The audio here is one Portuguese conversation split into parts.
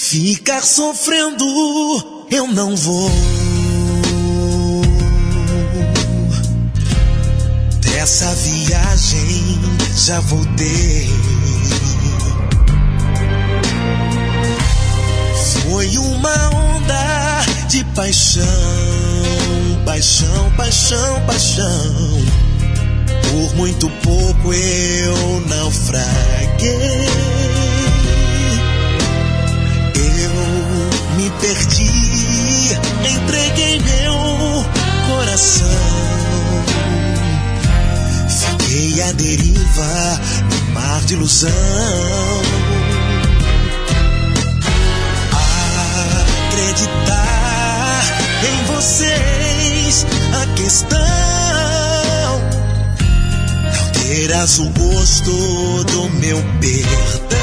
Ficar sofrendo eu não vou. Dessa viagem já voltei. Foi uma onda de paixão, paixão, paixão, paixão. Por muito pouco eu naufraguei. Eu me perdi, entreguei meu coração. Fiquei à deriva no mar de ilusão. Acreditar em vocês, a questão não terás o gosto do meu perdão.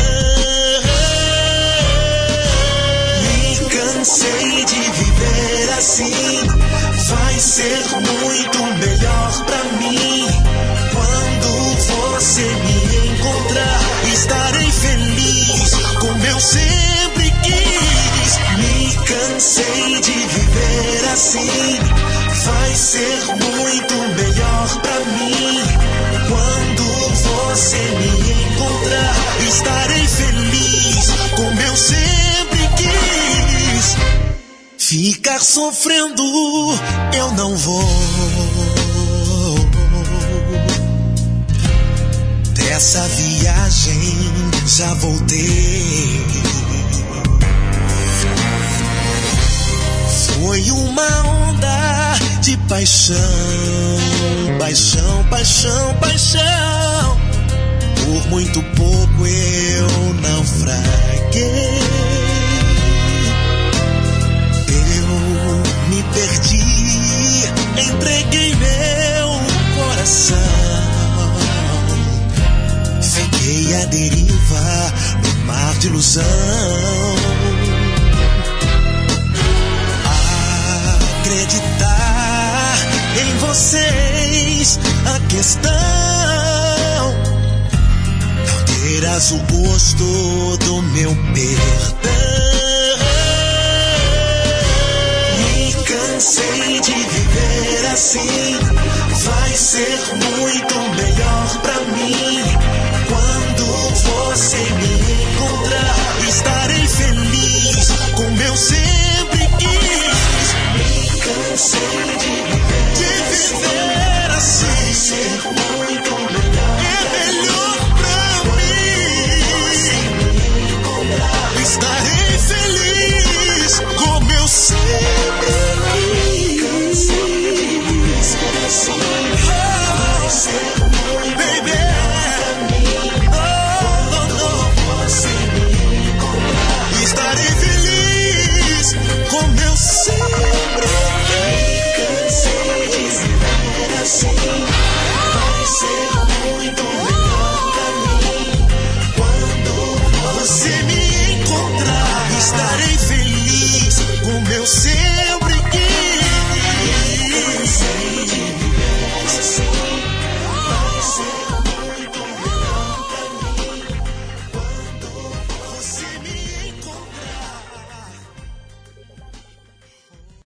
Me cansei de viver assim. Vai ser muito melhor pra mim. Quando você me encontrar, estarei feliz como eu sempre quis. Me cansei de viver assim. Vai ser muito melhor pra mim. Quando você me encontrar, estarei feliz como eu sempre quis. Ficar sofrendo eu não vou. Dessa viagem já voltei. Foi uma onda de paixão, paixão, paixão, paixão. Por muito pouco eu naufraguei. Eu me perdi, entreguei meu coração. Fiquei à deriva no mar de ilusão. Acreditar em vocês, a questão não terás o gosto do meu perdão. Me cansei de viver assim. Vai ser muito melhor